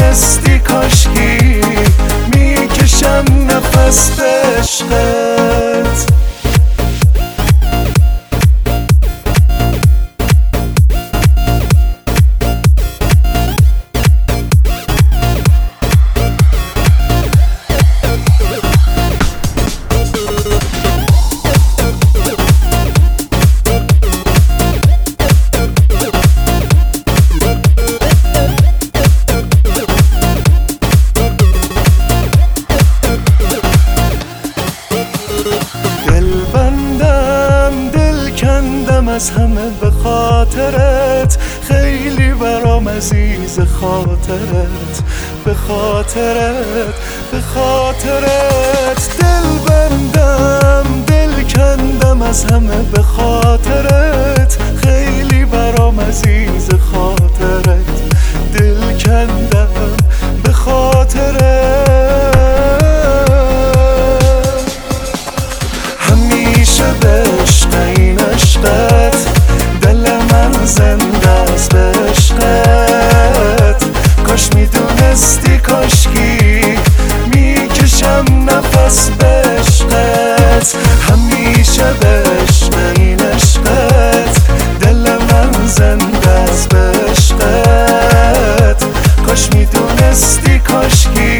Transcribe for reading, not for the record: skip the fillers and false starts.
میدونستی کاشکی میکشم نفس به عشقت. از همه به خاطرت، خیلی برام عزیز خاطرت، به خاطرت، به خاطرت. دل بندم دل کندم از همه به خاطرت، خیلی برام عزیز خاطرت، دل کندم به خاطرت. همیشه به عشق این عشقت، دل من زنده است به عشقت. کاش میدونستی کاشکی میکشم نفس به عشقت. همیشه به عشق این عشقت، دل من زنده است به عشقت. کاش میدونستی کاشکی